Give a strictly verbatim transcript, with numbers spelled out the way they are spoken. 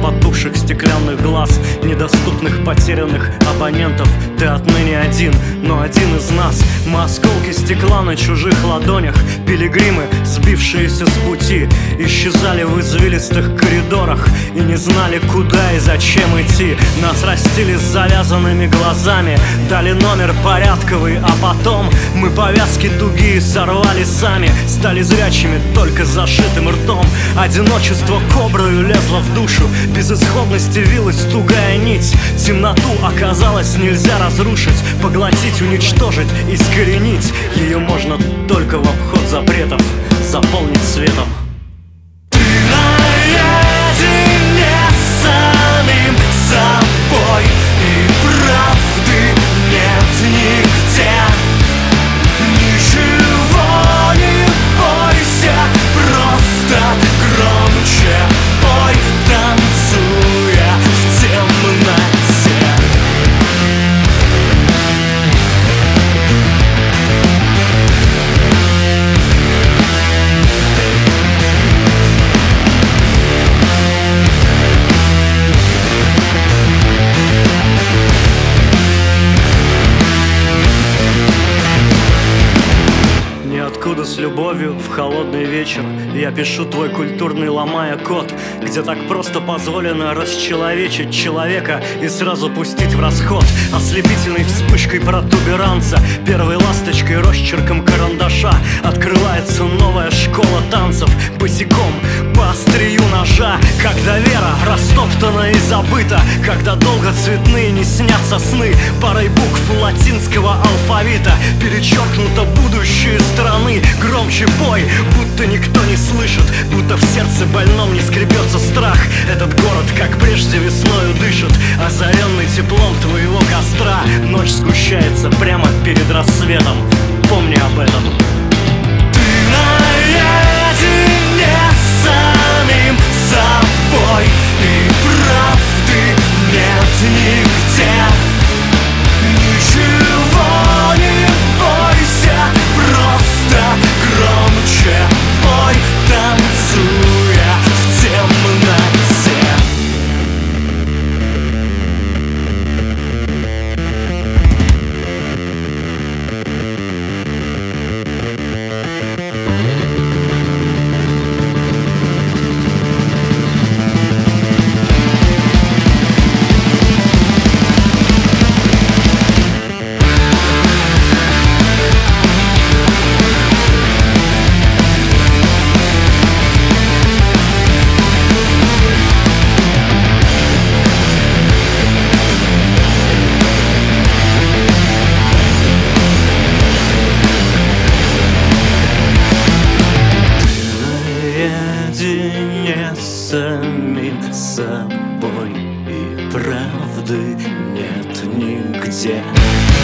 потухших стеклянных глаз, недоступных потерянных абонентов. Ты отныне один, но один из нас. Мы осколки стекла на чужих ладонях, пилигримы, сбившиеся с пути, исчезали в извилистых коридорах и не знали, куда и зачем идти. Нас растили с завязанными глазами, дали номер порядковый, а потом мы повязки тугие сорвали сами, стали зрячими только зашитым ртом. Одиночество коброю лезло в душу, безысходности вилась тугая нить. Темноту оказалось нельзя разрушить, поглотить, уничтожить, искоренить. Ее можно только в обход запретов заполнить светом. Ты наедине с самим собой, и правды нет нигде. Ничего не бойся, просто громче пой, танцуя в темноте. Ниоткуда с любовью в холодный вечер я пишу твой культурный, ломая код, где так просто позволено расчеловечить человека и сразу пустить в расход. Ослепительной вспышкой протуберанца, первой ласточкой, росчерком карандаша открывается новая школа танцев. Босиком по острию ножа, когда вера растоптана и забыта, когда долго цветные не снятся сны, парой букв латинского алфавита перечеркнуто будущее страны. Громче пой, будто никто не слышит, будто в сердце больном не скребется страх. Этот город, как прежде, весною дышит, озаренный теплом твоего костра. Ночь сгущается прямо перед рассветом, помни об этом. Ты наедине с самим собой, и правды нет нигде. Ничего не бойся, просто громче пой, танцуя в темноте. Наедине с самим собой, и правды нет нигде.